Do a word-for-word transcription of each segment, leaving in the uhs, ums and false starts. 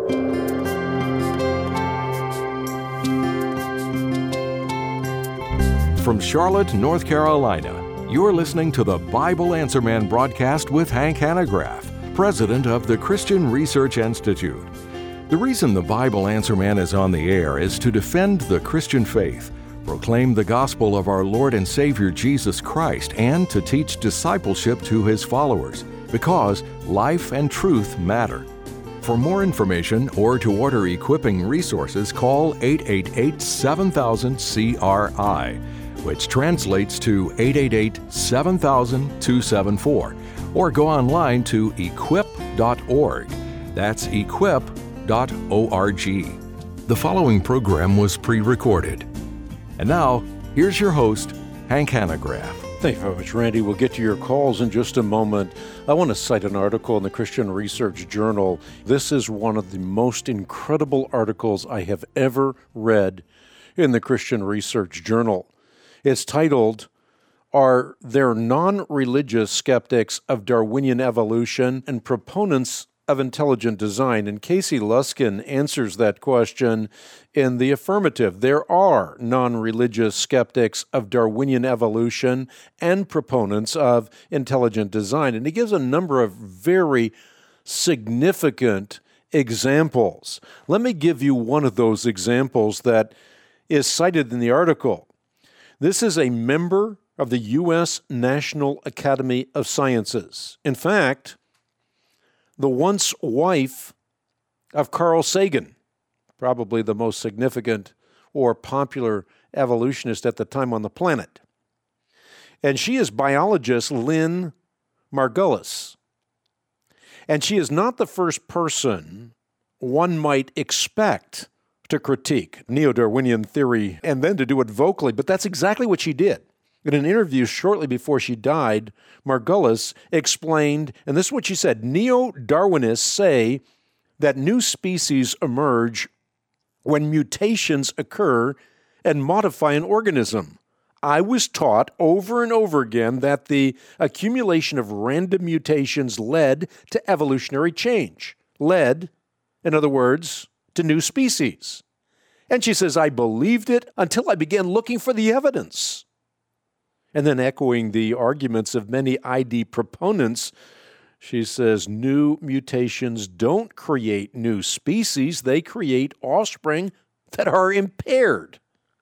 From Charlotte, North Carolina, you're listening to the Bible Answer Man broadcast with Hank Hanegraaff, president of the Christian Research Institute. The reason the Bible Answer Man is on the air is to defend the Christian faith, proclaim the gospel of our Lord and Savior Jesus Christ, and to teach discipleship to His followers, because life and truth matter. For more information or to order equipping resources, call eight eight eight, seven thousand, C R I, which translates to eight eight eight, seven thousand, two seven four, or go online to equip dot org. That's equip dot org. The following program was pre-recorded. And now, here's your host, Hank Hanegraaff. Thank you very much, Randy. We'll get to your calls in just a moment. I want to cite an article in the Christian Research Journal. This is one of the most incredible articles I have ever read in the Christian Research Journal. It's titled, "Are There Non-Religious Skeptics of Darwinian Evolution and Proponents of Intelligent Design?" And Casey Luskin answers that question in the affirmative. There are non-religious skeptics of Darwinian evolution and proponents of intelligent design. And he gives a number of very significant examples. Let me give you one of those examples that is cited in the article. This is a member of the U S National Academy of Sciences. In fact, the once wife of Carl Sagan, probably the most significant or popular evolutionist at the time on the planet. And she is biologist Lynn Margulis. And she is not the first person one might expect to critique neo-Darwinian theory and then to do it vocally, but that's exactly what she did. In an interview shortly before she died, Margulis explained, and this is what she said, "Neo-Darwinists say that new species emerge when mutations occur and modify an organism. I was taught over and over again that the accumulation of random mutations led to evolutionary change, led, in other words, to new species." And she says, "I believed it until I began looking for the evidence." And then echoing the arguments of many I D proponents, she says, "New mutations don't create new species, they create offspring that are impaired."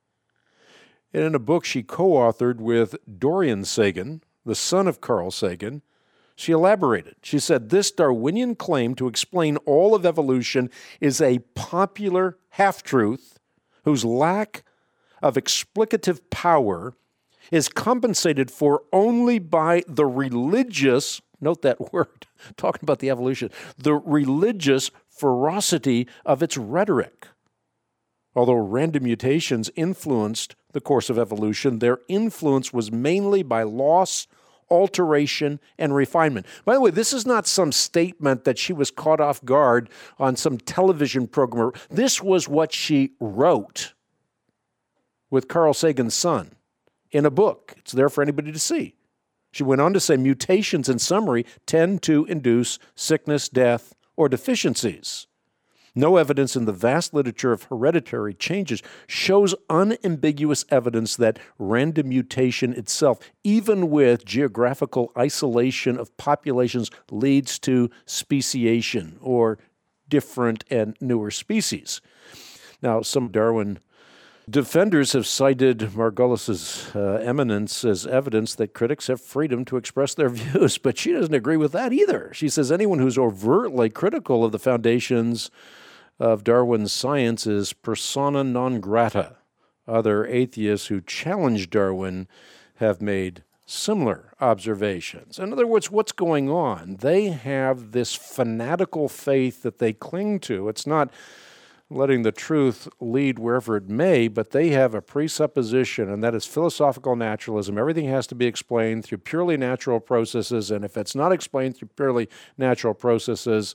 And in a book she co-authored with Dorian Sagan, the son of Carl Sagan, she elaborated. She said, "This Darwinian claim to explain all of evolution is a popular half-truth whose lack of explicative power is compensated for only by the religious," note that word, talking about the evolution, "the religious ferocity of its rhetoric. Although random mutations influenced the course of evolution, their influence was mainly by loss, alteration, and refinement." By the way, this is not some statement that she was caught off guard on some television program. This was what she wrote with Carl Sagan's son in a book. It's there for anybody to see. She went on to say, "Mutations, in summary, tend to induce sickness, death, or deficiencies. No evidence in the vast literature of hereditary changes shows unambiguous evidence that random mutation itself, even with geographical isolation of populations, leads to speciation, or different and newer species." Now, some Darwin defenders have cited Margulis's uh, eminence as evidence that critics have freedom to express their views, but she doesn't agree with that either. She says anyone who's overtly critical of the foundations of Darwin's science is persona non grata. Other atheists who challenge Darwin have made similar observations. In other words, what's going on? They have this fanatical faith that they cling to. It's not letting the truth lead wherever it may, but they have a presupposition, and that is philosophical naturalism. Everything has to be explained through purely natural processes, and if it's not explained through purely natural processes,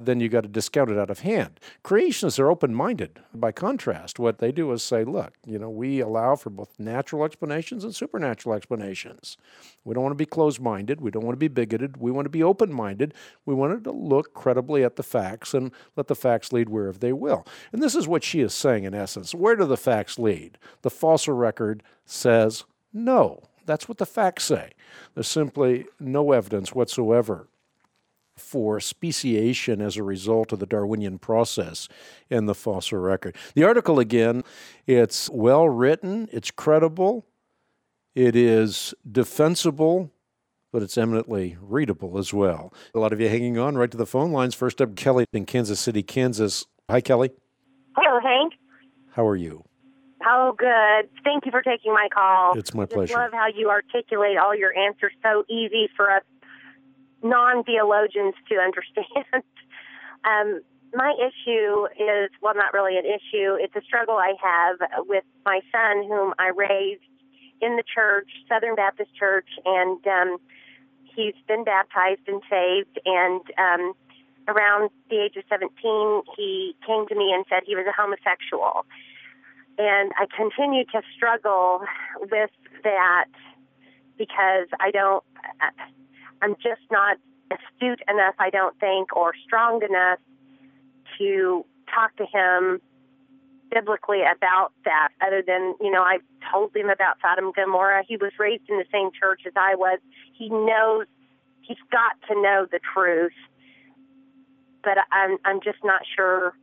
then you got to discount it out of hand. Creationists are open-minded. By contrast, what they do is say, look, you know, we allow for both natural explanations and supernatural explanations. We don't want to be closed-minded. We don't want to be bigoted. We want to be open-minded. We want to look credibly at the facts and let the facts lead wherever they will. And this is what she is saying in essence. Where do the facts lead? The fossil record says no. That's what the facts say. There's simply no evidence whatsoever for speciation as a result of the Darwinian process in the fossil record. The article, again, it's well written, it's credible, it is defensible, but it's eminently readable as well. A lot of you hanging on right to the phone lines. First up, Kelly in Kansas City, Kansas. Hi, Kelly. Hello, Hank. How are you? Oh, good. Thank you for taking my call. It's my I just pleasure. love how you articulate all your answers so easy for us non-theologians to understand. um, my issue is, well, not really an issue. It's a struggle I have with my son, whom I raised in the church, Southern Baptist Church, and um, he's been baptized and saved. And um, around the age of seventeen, he came to me and said he was a homosexual. And I continue to struggle with that because I don't... I'm just not astute enough, I don't think, or strong enough to talk to him biblically about that, other than, you know, I've told him about Sodom and Gomorrah. He was raised in the same church as I was. He knows, he's got to know the truth, but I'm, I'm just not sure.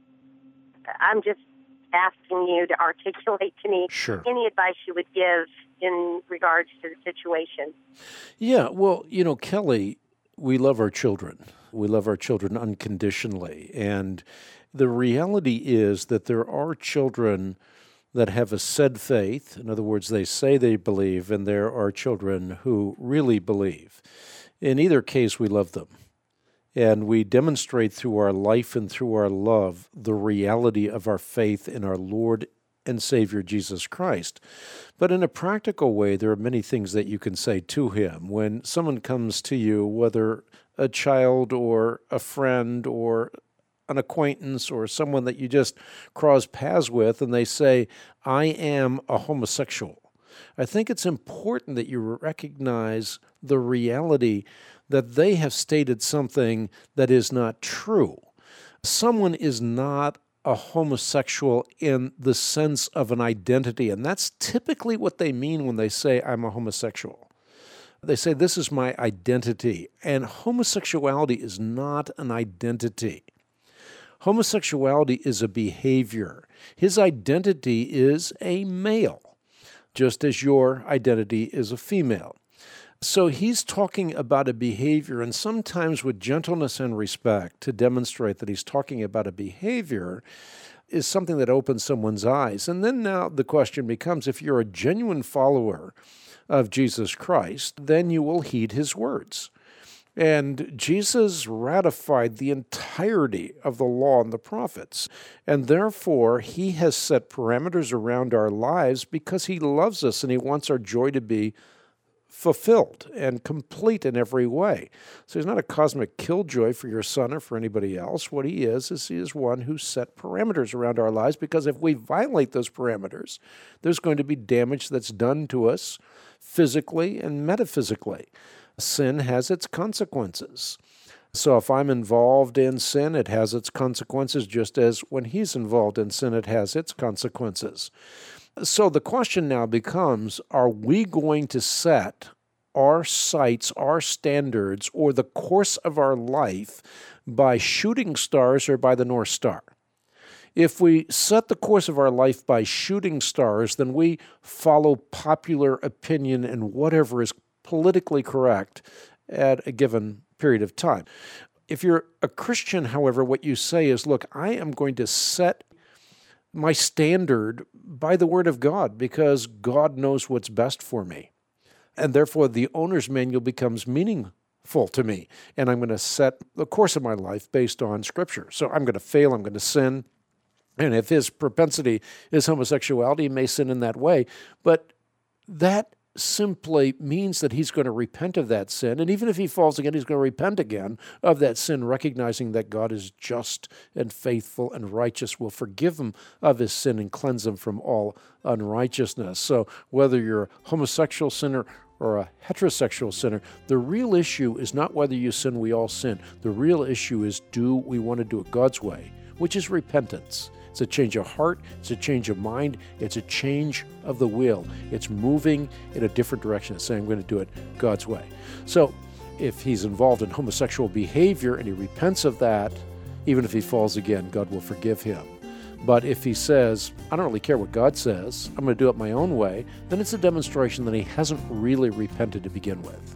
I'm just asking you to articulate to me Sure. any advice you would give in regards to the situation. Yeah, well, you know, Kelly, we love our children. We love our children unconditionally. And the reality is that there are children that have a said faith. In other words, they say they believe, and there are children who really believe. In either case, we love them. And we demonstrate through our life and through our love the reality of our faith in our Lord and Savior Jesus Christ. But in a practical way, there are many things that you can say to him. When someone comes to you, whether a child or a friend or an acquaintance or someone that you just cross paths with, and they say, I am a homosexual, I think it's important that you recognize the reality that they have stated something that is not true. Someone is not a homosexual in the sense of an identity, and that's typically what they mean when they say, I'm a homosexual. They say, this is my identity, and homosexuality is not an identity. Homosexuality is a behavior. His identity is a male, just as your identity is a female. So he's talking about a behavior, and sometimes with gentleness and respect to demonstrate that he's talking about a behavior is something that opens someone's eyes. And then now the question becomes, if you're a genuine follower of Jesus Christ, then you will heed his words. And Jesus ratified the entirety of the law and the prophets, and therefore he has set parameters around our lives because he loves us and he wants our joy to be fulfilled and complete in every way. So he's not a cosmic killjoy for your son or for anybody else. What he is, is he is one who set parameters around our lives, because if we violate those parameters, there's going to be damage that's done to us physically and metaphysically. Sin has its consequences. So if I'm involved in sin, it has its consequences, just as when he's involved in sin, it has its consequences. So the question now becomes, are we going to set our sights, our standards, or the course of our life by shooting stars or by the North Star? If we set the course of our life by shooting stars, then we follow popular opinion and whatever is politically correct at a given period of time. If you're a Christian, however, what you say is, look, I am going to set my standard by the Word of God, because God knows what's best for me. And therefore, the owner's manual becomes meaningful to me. And I'm going to set the course of my life based on Scripture. So I'm going to fail, I'm going to sin. And if his propensity is homosexuality, he may sin in that way. But that simply means that he's going to repent of that sin. And even if he falls again, he's going to repent again of that sin, recognizing that God is just and faithful and righteous, will forgive him of his sin and cleanse him from all unrighteousness. So whether you're a homosexual sinner or a heterosexual sinner, the real issue is not whether you sin, we all sin. The real issue is, do we want to do it God's way, which is repentance. It's a change of heart, it's a change of mind, it's a change of the will. It's moving in a different direction. It's saying, I'm going to do it God's way. So if he's involved in homosexual behavior and he repents of that, even if he falls again, God will forgive him. But if he says, I don't really care what God says, I'm going to do it my own way, then it's a demonstration that he hasn't really repented to begin with.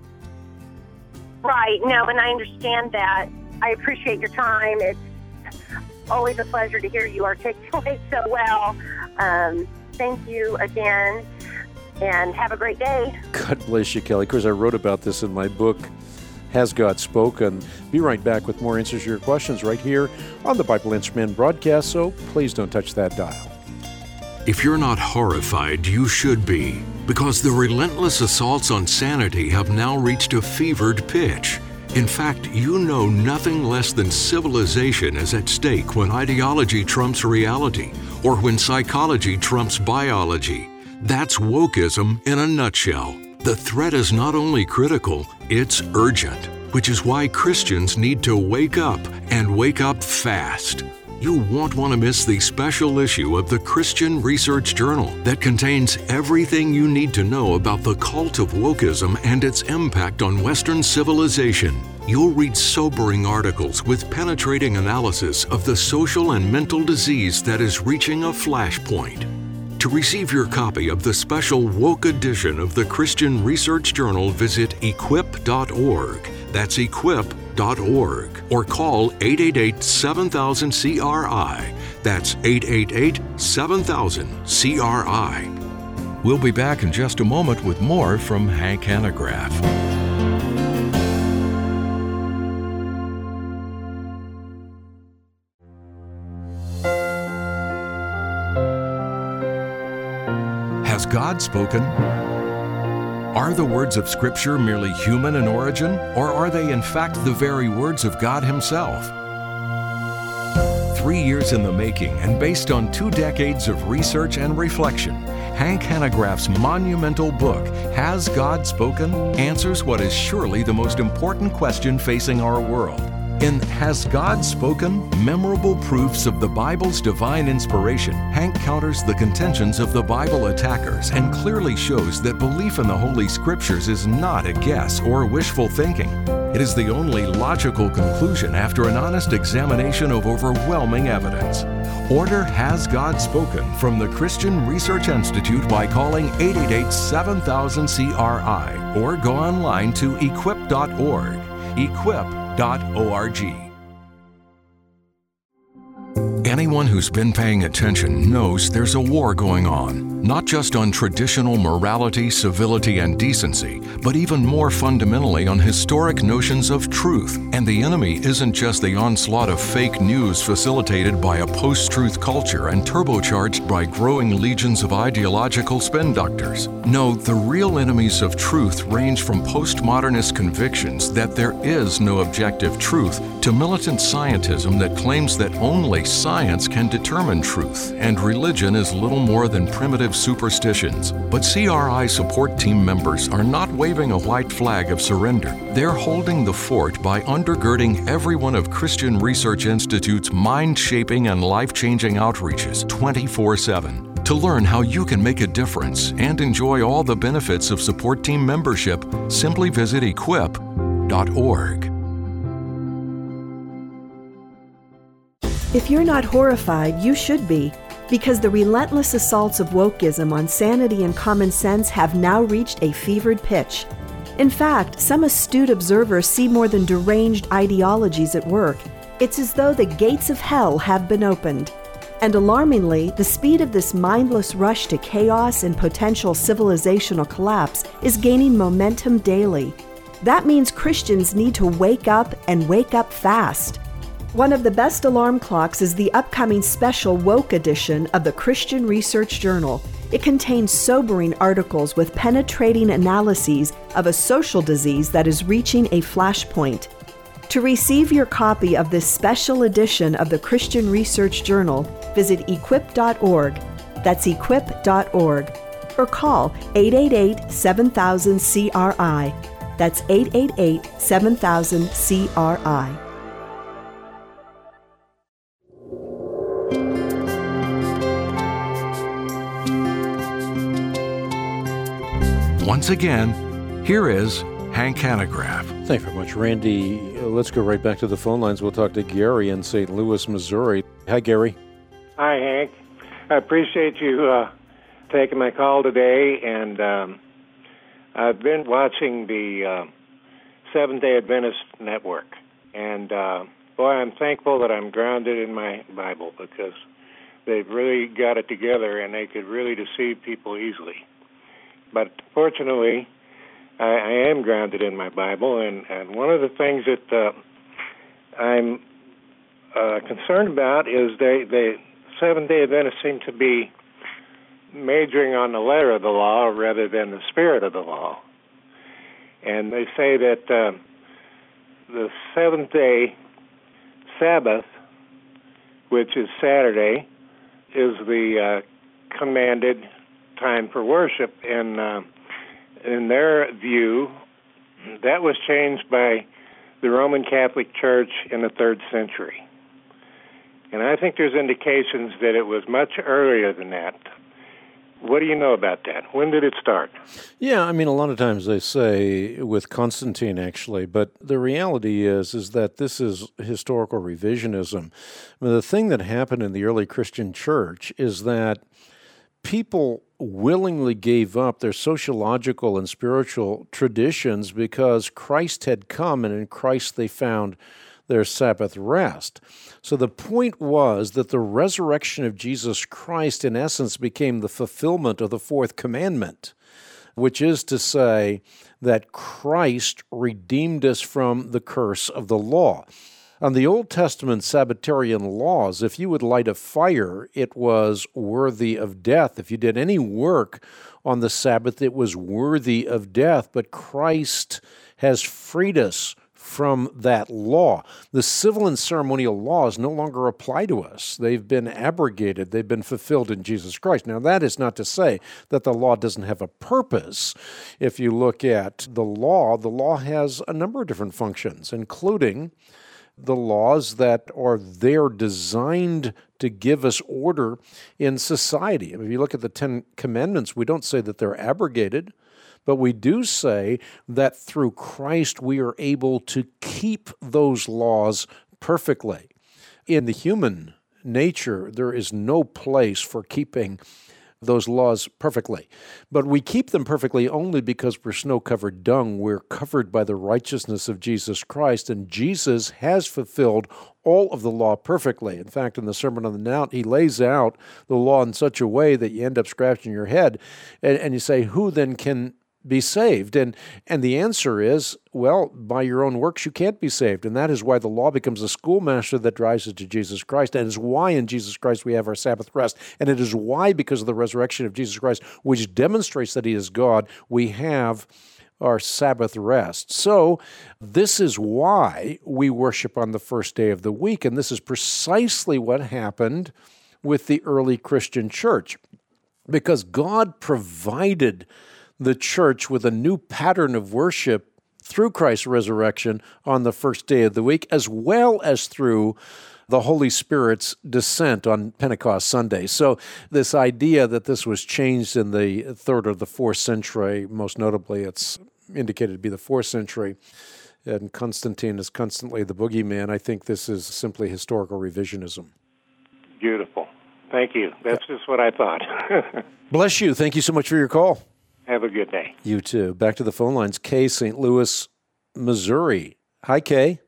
Right. No, and I understand that. I appreciate your time. It's always a pleasure to hear you articulate so well. Um, thank you again, and have a great day. God bless you, Kelly. Of course, I wrote about this in my book, Has God Spoken? Be right back with more answers to your questions right here on the Bible Answer Man broadcast, so please don't touch that dial. If you're not horrified, you should be, because the relentless assaults on sanity have now reached a fevered pitch. In fact, you know nothing less than civilization is at stake when ideology trumps reality, or when psychology trumps biology. That's wokeism in a nutshell. The threat is not only critical, it's urgent, which is why Christians need to wake up, and wake up fast. You won't want to miss the special issue of the Christian Research Journal that contains everything you need to know about the cult of wokeism and its impact on Western civilization. You'll read sobering articles with penetrating analysis of the social and mental disease that is reaching a flashpoint. To receive your copy of the special Woke edition of the Christian Research Journal, visit equip dot org. That's equip dot org. Or call eight eight eight, seven thousand, C R I. That's eight eight eight, seven thousand, C R I. We'll be back in just a moment with more from Hank Hanegraaff. Has God spoken? Are the words of Scripture merely human in origin, or are they in fact the very words of God Himself? Three years in the making and based on two decades of research and reflection, Hank Hanegraaff's monumental book, Has God Spoken?, answers what is surely the most important question facing our world. In Has God Spoken? Memorable Proofs of the Bible's Divine Inspiration, Hank counters the contentions of the Bible attackers and clearly shows that belief in the Holy Scriptures is not a guess or wishful thinking. It is the only logical conclusion after an honest examination of overwhelming evidence. Order Has God Spoken from the Christian Research Institute by calling eight eight eight, seven thousand, C R I or go online to equip dot org. equip dot org. Anyone who's been paying attention knows there's a war going on, not just on traditional morality, civility, and decency, but even more fundamentally on historic notions of truth. And the enemy isn't just the onslaught of fake news facilitated by a post-truth culture and turbocharged by growing legions of ideological spin doctors. No, the real enemies of truth range from postmodernist convictions that there is no objective truth to militant scientism that claims that only science can determine truth, and religion is little more than primitive superstitions. But C R I support team members are not waving a white flag of surrender. They're holding the fort by undergirding every one of Christian Research Institute's mind-shaping and life-changing outreaches twenty-four seven. To learn how you can make a difference and enjoy all the benefits of support team membership, simply visit equip dot org. If you're not horrified, you should be, because the relentless assaults of wokeism on sanity and common sense have now reached a fevered pitch. In fact, some astute observers see more than deranged ideologies at work. It's as though the gates of hell have been opened. And alarmingly, the speed of this mindless rush to chaos and potential civilizational collapse is gaining momentum daily. That means Christians need to wake up and wake up fast. One of the best alarm clocks is the upcoming special Woke edition of the Christian Research Journal. It contains sobering articles with penetrating analyses of a social disease that is reaching a flashpoint. To receive your copy of this special edition of the Christian Research Journal, visit equip dot org. That's equip dot org. Or call eight eight eight, seven thousand, C R I. That's eight eight eight, seven thousand, C R I. Once again, here is Hank Hanegraaff. Thank you very much, Randy. Uh, let's go right back to the phone lines. We'll talk to Gary in Saint Louis, Missouri. Hi, Gary. Hi, Hank. I appreciate you uh, taking my call today, and um, I've been watching the uh, Seventh-day Adventist Network, and uh, boy, I'm thankful that I'm grounded in my Bible, because they've really got it together, and they could really deceive people easily. But fortunately, I, I am grounded in my Bible, and, and one of the things that uh, I'm uh, concerned about is they, they Seventh-day Adventists seem to be majoring on the letter of the law rather than the spirit of the law. And they say that uh, the seventh-day Sabbath, which is Saturday, is the uh, commanded time for worship. And uh, in their view, that was changed by the Roman Catholic Church in the third century. And I think there's indications that it was much earlier than that. What do you know about that? When did it start? Yeah, I mean, a lot of times they say with Constantine, actually, but the reality is is that this is historical revisionism. I mean, the thing that happened in the early Christian church is that people willingly gave up their sociological and spiritual traditions because Christ had come, and in Christ they found their Sabbath rest. So the point was that the resurrection of Jesus Christ, in essence, became the fulfillment of the fourth commandment, which is to say that Christ redeemed us from the curse of the law. On the Old Testament Sabbatarian laws, if you would light a fire, it was worthy of death. If you did any work on the Sabbath, it was worthy of death. But Christ has freed us from that law. The civil and ceremonial laws no longer apply to us. They've been abrogated. They've been fulfilled in Jesus Christ. Now, that is not to say that the law doesn't have a purpose. If you look at the law, the law has a number of different functions, including the laws that are there designed to give us order in society. If you look at the Ten Commandments, we don't say that they're abrogated, but we do say that through Christ we are able to keep those laws perfectly. In the human nature, there is no place for keeping those laws perfectly. But we keep them perfectly only because we're snow-covered dung. We're covered by the righteousness of Jesus Christ, and Jesus has fulfilled all of the law perfectly. In fact, in the Sermon on the Mount, he lays out the law in such a way that you end up scratching your head, and, and you say, who then can be saved? And and the answer is, well, by your own works you can't be saved. And that is why the law becomes a schoolmaster that drives us to Jesus Christ. And it is why in Jesus Christ we have our Sabbath rest. And it is why, because of the resurrection of Jesus Christ, which demonstrates that he is God, we have our Sabbath rest. So this is why we worship on the first day of the week. And this is precisely what happened with the early Christian church, because God provided the church with a new pattern of worship through Christ's resurrection on the first day of the week, as well as through the Holy Spirit's descent on Pentecost Sunday. So this idea that this was changed in the third or the fourth century, most notably it's indicated to be the fourth century, and Constantine is constantly the boogeyman, I think this is simply historical revisionism. Beautiful. Thank you. That's yeah. just what I thought. Bless you. Thank you so much for your call. Have a good day. You too. Back to the phone lines. Kay, Saint Louis, Missouri. Hi, Kay.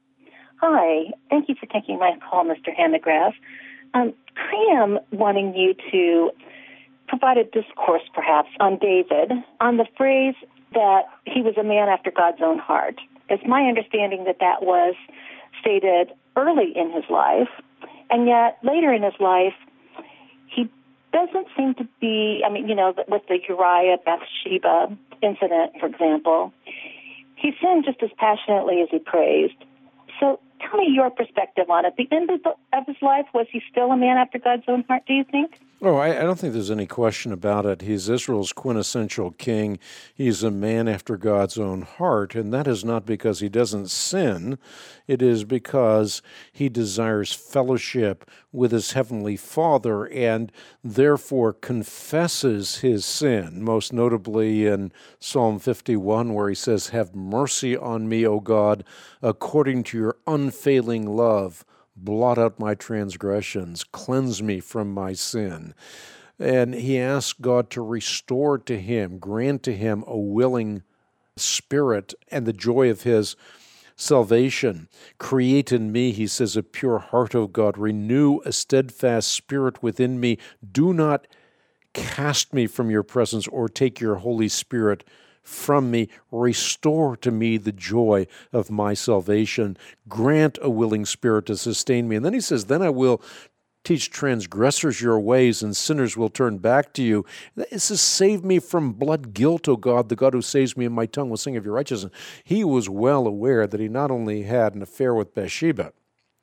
Hi. Thank you for taking my call, Mister Hanegraaff. Um, I am wanting you to provide a discourse, perhaps, on David, on the phrase that he was a man after God's own heart. It's my understanding that that was stated early in his life, and yet later in his life, he doesn't seem to be, I mean, you know, with the Uriah Bathsheba incident, for example, he sinned just as passionately as he praised. So tell me your perspective on it. The end of, the, of his life, was he still a man after God's own heart, do you think? Oh, I, I don't think there's any question about it. He's Israel's quintessential king. He's a man after God's own heart, and that is not because he doesn't sin. It is because he desires fellowship with his heavenly Father and therefore confesses his sin, most notably in Psalm fifty-one, where he says, "Have mercy on me, O God, according to your unfailing love. Blot out my transgressions, cleanse me from my sin." And he asks God to restore to him, grant to him a willing spirit and the joy of his salvation. "Create in me," he says, "a pure heart, O God. Renew a steadfast spirit within me. Do not cast me from your presence or take your Holy Spirit from me. Restore to me the joy of my salvation. Grant a willing spirit to sustain me." And then he says, "Then I will teach transgressors your ways, and sinners will turn back to you." It says, "Save me from blood guilt, O God, the God who saves me, and my tongue will sing of your righteousness." He was well aware that he not only had an affair with Bathsheba,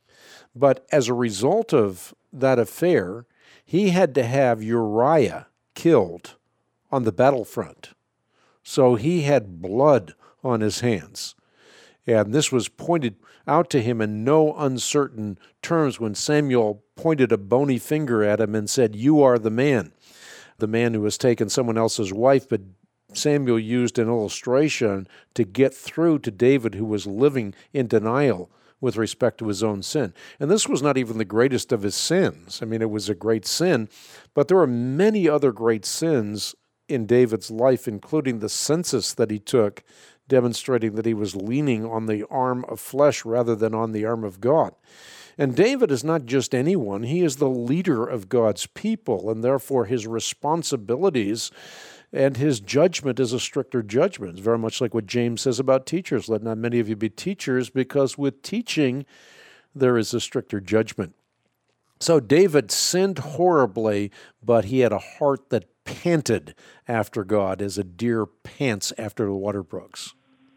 but as a result of that affair, he had to have Uriah killed on the battlefront. So he had blood on his hands. And this was pointed out to him in no uncertain terms when Samuel pointed a bony finger at him and said, "You are the man," the man who has taken someone else's wife. But Samuel used an illustration to get through to David, who was living in denial with respect to his own sin. And this was not even the greatest of his sins. I mean, it was a great sin, but there were many other great sins in David's life, including the census that he took, demonstrating that he was leaning on the arm of flesh rather than on the arm of God. And David is not just anyone. He is the leader of God's people, and therefore his responsibilities and his judgment is a stricter judgment. It's very much like what James says about teachers. "Let not many of you be teachers, because with teaching there is a stricter judgment." So David sinned horribly, but he had a heart that panted after God as a deer pants after the water brooks.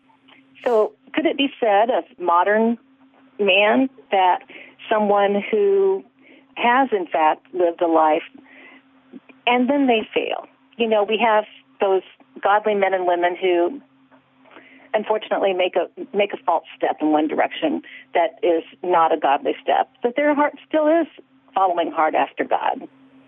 So could it be said of modern man that someone who has, in fact, lived a life and then they fail? You know, we have those godly men and women who unfortunately make a make a false step in one direction that is not a godly step, but their heart still is following hard after God.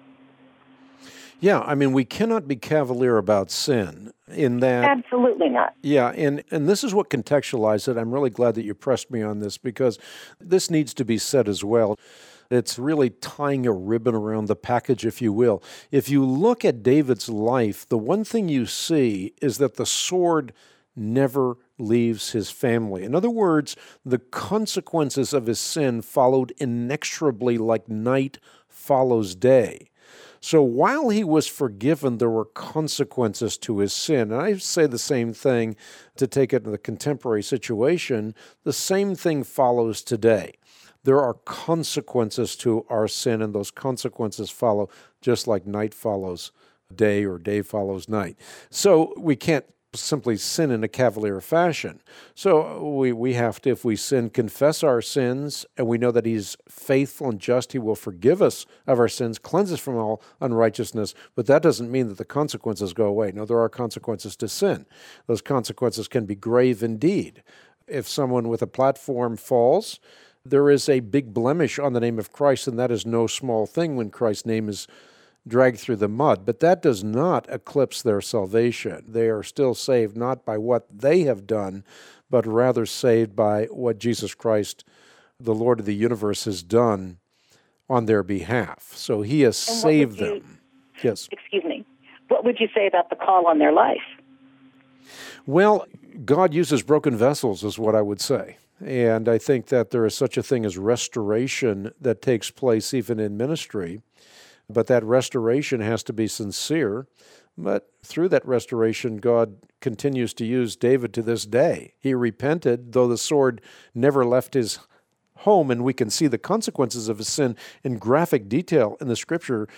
Yeah, I mean, we cannot be cavalier about sin in that... Absolutely not. Yeah, and, and this is what contextualized it. I'm really glad that you pressed me on this, because this needs to be said as well. It's really tying a ribbon around the package, if you will. If you look at David's life, the one thing you see is that the sword never leaves his family. In other words, the consequences of his sin followed inexorably like night follows day. So while he was forgiven, there were consequences to his sin. And I say the same thing to take it in the contemporary situation. The same thing follows today. There are consequences to our sin, and those consequences follow just like night follows day or day follows night. So we can't simply sin in a cavalier fashion. So we, we have to, if we sin, confess our sins, and we know that he's faithful and just. He will forgive us of our sins, cleanse us from all unrighteousness, but that doesn't mean that the consequences go away. No, there are consequences to sin. Those consequences can be grave indeed. If someone with a platform falls, there is a big blemish on the name of Christ, and that is no small thing when Christ's name is dragged through the mud. But that does not eclipse their salvation. They are still saved not by what they have done, but rather saved by what Jesus Christ, the Lord of the universe, has done on their behalf. So he has saved you, them. Yes. Excuse me. What would you say about the call on their life? Well, God uses broken vessels, is what I would say. And I think that there is such a thing as restoration that takes place even in ministry. But that restoration has to be sincere. But through that restoration, God continues to use David to this day. He repented, though the sword never left his home, and we can see the consequences of his sin in graphic detail in the Scripture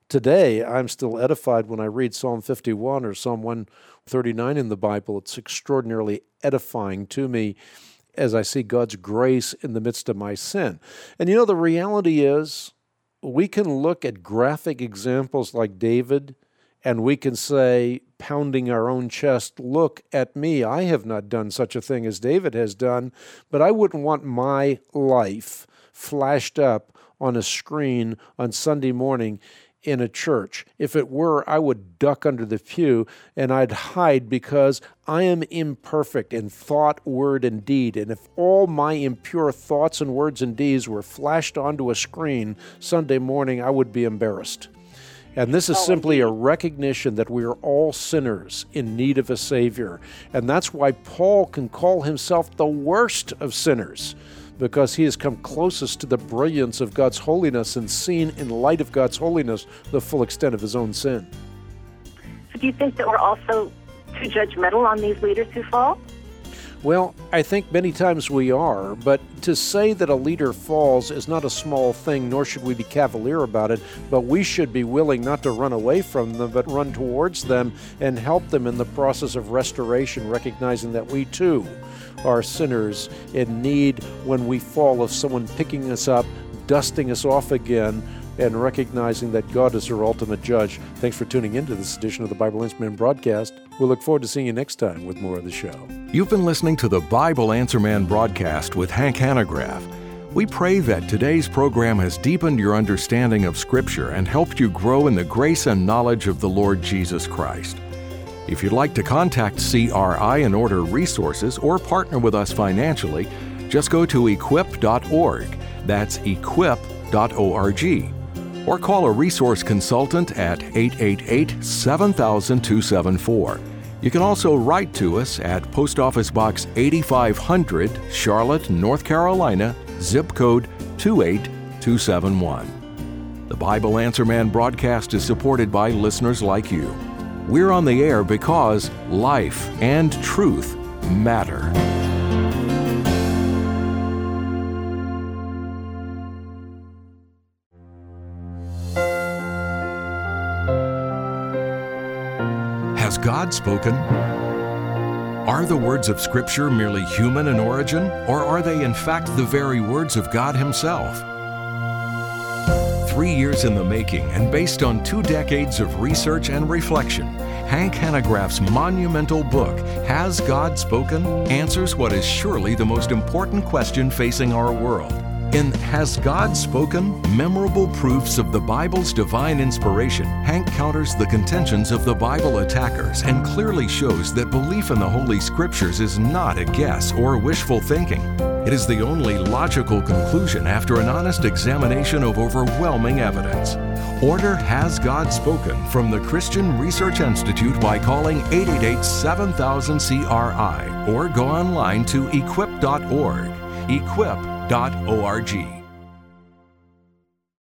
Today, I'm still edified when I read Psalm fifty-one or Psalm one thirty-nine in the Bible. It's extraordinarily edifying to me as I see God's grace in the midst of my sin. And you know, the reality is, we can look at graphic examples like David, and we can say, pounding our own chest, look at me, I have not done such a thing as David has done, but I wouldn't want my life flashed up on a screen on Sunday morning in a church. If it were, I would duck under the pew and I'd hide, because I am imperfect in thought, word, and deed. And if all my impure thoughts and words and deeds were flashed onto a screen Sunday morning, I would be embarrassed. And this is simply a recognition that we are all sinners in need of a Savior. And that's why Paul can call himself the worst of sinners, because he has come closest to the brilliance of God's holiness and seen in light of God's holiness the full extent of his own sin. So do you think that we're also too judgmental on these leaders who fall? Well, I think many times we are, but to say that a leader falls is not a small thing, nor should we be cavalier about it, but we should be willing not to run away from them, but run towards them and help them in the process of restoration, recognizing that we too are sinners in need when we fall of someone picking us up, dusting us off again, and recognizing that God is our ultimate judge. Thanks for tuning into this edition of the Bible Answer Man broadcast. We'll look forward to seeing you next time with more of the show. You've been listening to the Bible Answer Man broadcast with Hank Hanegraaff. We pray that today's program has deepened your understanding of Scripture and helped you grow in the grace and knowledge of the Lord Jesus Christ. If you'd like to contact C R I and order resources or partner with us financially, just go to equip dot org. That's equip dot org. Or call a resource consultant at eight eight eight, seven thousand, two seven four. You can also write to us at Post Office Box eighty-five hundred, Charlotte, North Carolina, zip code two eight two seven one. The Bible Answer Man broadcast is supported by listeners like you. We're on the air because life and truth matter. Has God spoken? Are the words of Scripture merely human in origin, or are they in fact the very words of God Himself? Three years in the making and based on two decades of research and reflection, Hank Hanegraaff's monumental book, Has God Spoken?, answers what is surely the most important question facing our world. In Has God Spoken? Memorable Proofs of the Bible's Divine Inspiration, Hank counters the contentions of the Bible attackers and clearly shows that belief in the Holy Scriptures is not a guess or wishful thinking. It is the only logical conclusion after an honest examination of overwhelming evidence. Order Has God Spoken from the Christian Research Institute by calling eight eight eight, seven thousand, C R I or go online to equip dot org. equip dot org.